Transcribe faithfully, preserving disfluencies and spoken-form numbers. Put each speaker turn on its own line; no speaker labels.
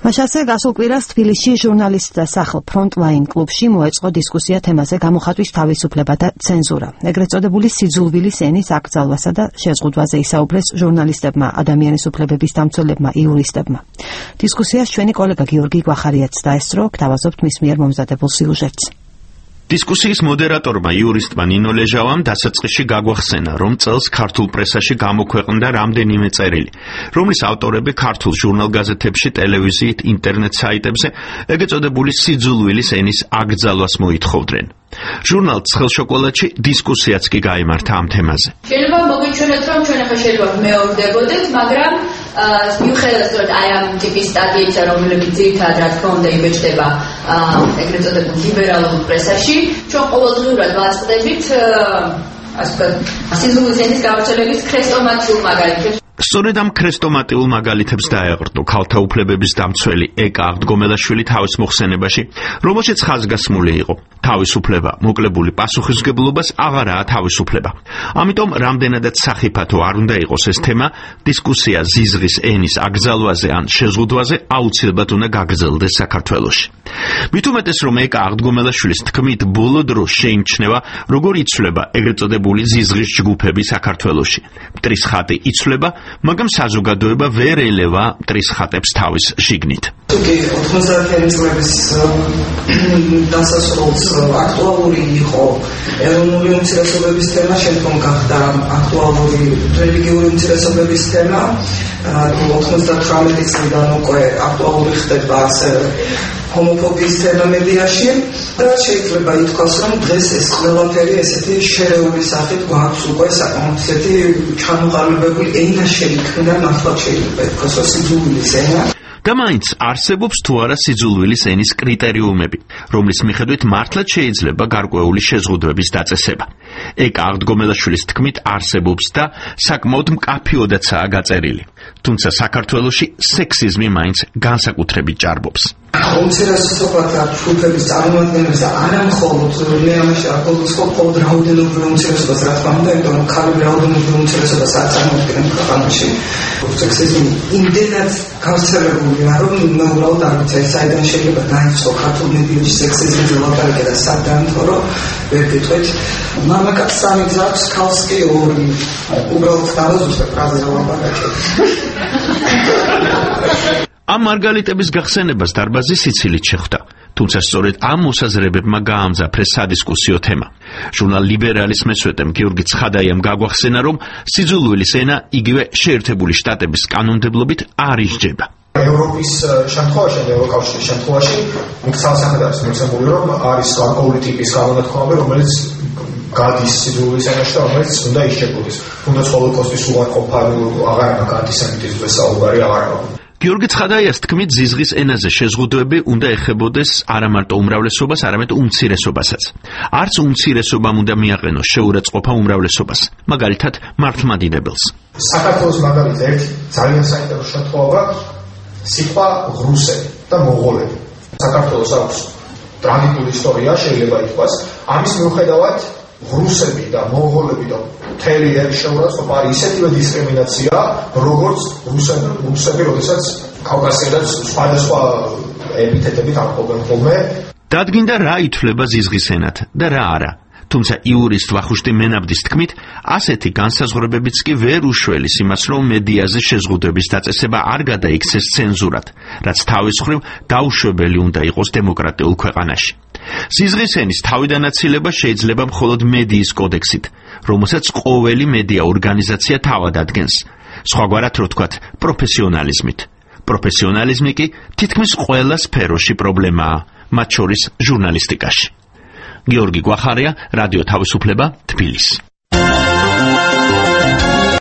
მაშასე გასულ კვირას თბილისში ჟურნალისტთა სახლ ფრონტლაინ კლუბში მოეწყო დისკუსია თემაზე გამოხატვის თავისუფლება და ცენზურა. ეგრეთ წოდებული სიძულვილის ენის აკრძალვასა და შეზღუდვაზე ისაუბრეს ჟურნალისტებმა, ადამიანის უფლებების დამცველებმა, იურისტებმა. დისკუსიას ჩვენი კოლეგა გიორგი გვახარიაც დაესწრო, გთავაზობთ მის მიერ მომზადებულ სიუჟეტს.
დისკუსიის მოდერატორმა იურისტმა ნინო ლეჟავამ დასაწყისში გაგვახსენა, რომ წელს ქართულ პრესაში გამოქვეყნდა რამდენიმე წერილი, რომლის ავტორები ქართულ ჟურნალ-გაზეთებში, ტელევიზიით, ინტერნეტ საიტებზე ეგრეთ წოდებული სიძულვილის ენის აკრძალვას მოითხოვდნენ. ჟურნალ ცხელშოკოლადში დისკუსიაც კი გაიმართა ამ თემაზე.
შეიძლება მოგიჩვენოთ, რომ ჩვენ ახლა შეიძლება მეორდებოდეთ, მაგრამ მიუხედავად რომ აი ამ ტიპის სტატიებისა, რომლებიც ძირითადად რა თქმა უნდა იბეჭდება ეგრეთ წოდებულ ლიბერალურ პრესაში, ჩვენ ყოველდღიურად ვაწყდებით ასე ვთქვათ, სიძულვილის ენის გავრცელების ქრესტომატიურ მაგალითებს.
სწორედ ამ ქრესტომატიულ მაგალითებს დაეღრდო ქალთა უფლებების დამცველი ეკა აღდგომელაშვილი თავის მოხსენებაში, რომელშიც ხაზგასმული იყო: თავისუფლება, მოკლებული პასუხისმგებლობას აღარაა თავისუფლება. ამიტომ რამდენადაც სახიფათო არ უნდა იყოს ეს თემა, დისკუსია ზიზღის ენის აკრძალვაზე ან შეზღუდვაზე აუცილებლად უნდა გაგრძელდეს საქართველოში. მით უმეტეს, რომ ეკა აღდგომელაშვილის თქმით, ბოლო დროს შეიმჩნევა, როგორ იცვლება ეგრეთ წოდებული ზიზღის ჯგუფები საქართველოში. მტრის ხატი იცვლება, მაგრამ საზოგადოება ვერ ელევა მტრის ხატებს თავის შიგნით.
ოთხმოცდაათიანი წლების დასასრულს აქტუალური იყო ეროვნული უმცირესობების თემა, შემდგომ გახდა აქტუალური რელიგიური უმცირესობების თემა. ოთხმოცდათვრამეტი წლიდან უკვე აქტუალური ხდება ასე ჰომოფობიის თემა მედიაში და შეიძლება ითქვას, რომ დღეს ეს ყველაფერი ესეთი შერეული სახით გვაქვს უკვე საკმაოდ ესეთი ჩამოყალიბებული ენა შეიქმნა, ნახოთ შეიძლება ითქვას, რომ სიძულვილის ენა.
და მაინც არსებობს თუ არა სიძულვილის ენის კრიტერიუმები, რომლის მიხედვით მართლაც შეიძლება გარკვეული შეზღუდვების დაწესება. ეკა აღდგომელაშვილის თქმით არსებობს და საკმაოდ მკაფიოდაცაა გაწერილი. თუმცა საქართველოში სექსიზმი მაინც განსაკუთრებით ჭარბობს.
უმცირესობათა ჯგუფების წარმომადგენლებს არა მხოლოდ მე ამაში არ გულისხმობ მხოლოდ რაოდენობრივ უმცირესობას, რა თქმა უნდა, იმიტომ რომ ქალი რაოდენობრივ უმცირესობას არ წარმოადგენენ ქვეყანაში. სექსიზმი იმდენად გავრცელებულია, რომ მე უბრალოდ არ ვიცი საიდან შეიძლება დაიწყო ქართულ მედიაში სექსიზმის ლაპარაკი და სად დაამთავრო, ვერ გეტყვით. მამაკაცს სამი აქვს, ქალს კი ორი. უბრალოდ დავაზუსტებ ფრაზაზე ლაპარაკი.
ამ მარგალიტების გახსენებას დარბაზი სიცილით შეხვდა, თუმცა სწორედ ამ მოსაზრებებმა გაამძაფრეს სადისკუსიო თემა. ჟურნალ ლიბერალის მესვეტემ გიორგი ცხადაიამ გაგვახსენა, რომ სიძულვილის ენა იგივე შეერთებული შტატების კანონმდებლობით არ ისჯება.
ევროპის შემთხვევაში, ევროკავშირის შემთხვევაში, მიცავსახად არის მოცემული, რომ არის გარკვეული ტიპის განონათქვამები, რომელიც გადის სიძულვილის ენაში და რომელიც უნდა ისჯებოდეს. თუნდაც ჰოლოკოსტის უარყოფა, აღარ აქვს ანტისემიტიზმის საუბარი, აღარ აქვს.
გიორგი ცხადაიას თქმით, ზიზღის ენაზე შეზღუდვები უნდა ეხებოდეს არა მარტო უმრავლესობას, არამედ უმცირესობასაც. არც უმცირესობამ უნდა მიაყენოს შეურაცხყოფა უმრავლესობას, მაგალითად მართლმადიდებელს.
საქართველოს მაგალითად ერთი ძალიან საინტერესო შემთხვევა სიტყვა რუსები და მონღოლები. საქართველოს აქვს ტრაგიკული ისტორია, შეიძლება ითქვას, ამის მიუხედავად რუსები და მონღოლები და მთელი ერის შეურაცხყოფა არის ისეთივე დისკრიმინაცია, როგორც რუსები, რუსები, როდესაც კავკასიიდან სხვადასხვა ეპითეტებით ამბობენ ხოლმე.
დადგინდა რა ითვლება ზიზღის ენად და რა არა. თუმცა იურისტ ვახუშტი მენაბდის თქმით, ასეთი განსაზღვრებებიც კი ვერ უშველის იმას, რომ მედიაზე შეზღუდვების დაწესება არ გადაიქცეს ცენზურად, რაც თავის მხრივ დაუშვებელი უნდა იყოს დემოკრატიულ ქვეყანაში. ზიზღის ენის თავიდანაცილება შეიძლება მხოლოდ მედიის კოდექსით, რომელსაც ყოველი მედია ორგანიზაცია თავად ადგენს. სხვაგვარად რო თქვათ, პროფესიონალიზმით. პროფესიონალიზმი კი თითქმის ყველა სფეროში პრობლემაა, მათ შორის ჟურნალისტიკაში. გიორგი გვახარია, რადიო თავისუფლება, თბილისი.